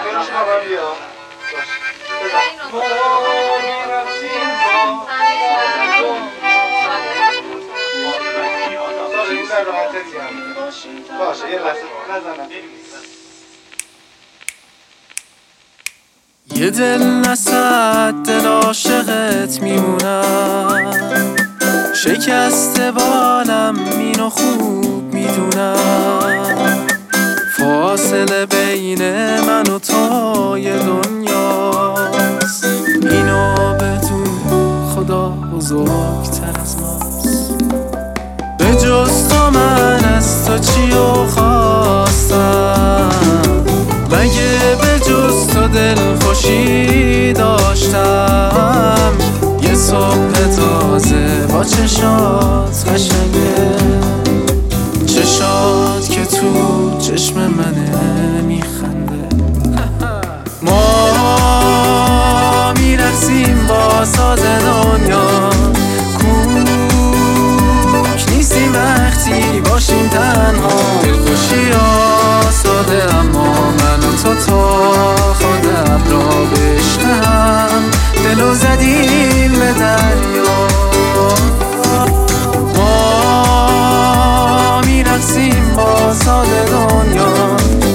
باشه یه لحظه نزنم. یه دل نصد دل عاشقت میمونم، شکسته بالم اینو خوب میدونم، فاصله بین من و تو یه دنیاست، اینو بدون خدا بزرگتر از ماست. به جز تو من از تو چیو خواستم، مگه به جز تو دل خوشی داشتم، یه صبح تازه با چشات قشنگه، چشات که تو چشم منه میخنده، ما میرقصیم با ساز دنیا، کوک نیستیم وقتی باشیم تنها، دلخوشی آساده اما من و تو تا خود ابرا بشنم، دلو زدیم به دریا، ما میرقصیم با ساز دنیا،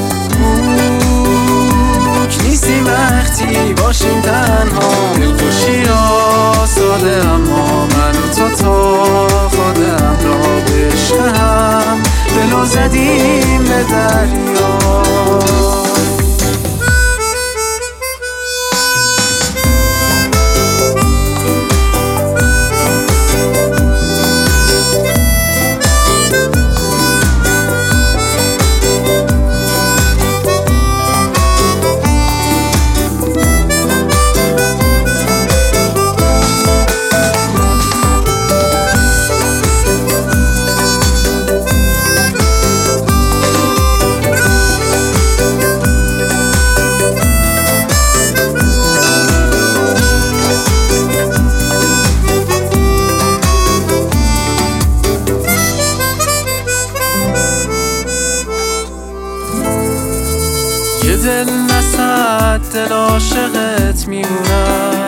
کوک نیستیم وقتی باشیم تنها، دلخوشی آساده اما من و تو تا خودم را بشنم، دلو زدیم به دریا. یه دل نصد دل عاشقت میمونم،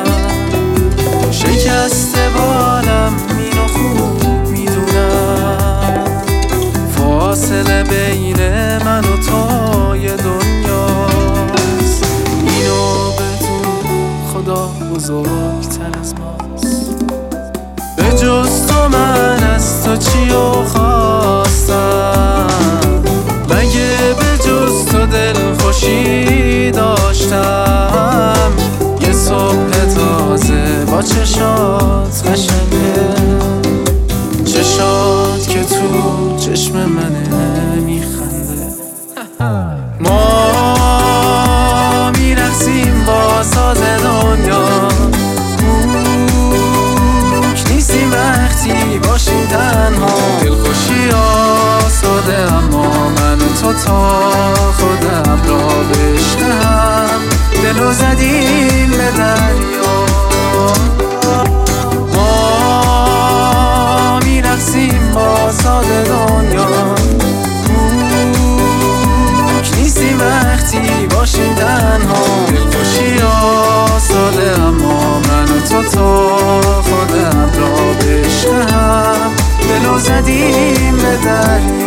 شکسته بالم اینو خوب میدونم، فاصله بین من و تو یه دنیاست، اینو بدون خدا بزرگتر از ماست. به جز تو من از تو چیو خواستم، مگه به جز تو دل خوشی داشتم، یه صبح تازه با چشات قشنگه، چشات که تو چشم منه میخنده، ما میرقصیم با ساز دنیا، کوک نیستیم وقتی باشیم تنها، دلخوشی آساده اما من و تو تا خودم را بشنم، دلو زدیم به دریا، ما میرقصیم با ساز دنیا، کوک نیستیم وقتی باشیم تنها، دلخوشی آساده اما من و تو تا خودم را بشنم، دلو زدیم به دریا.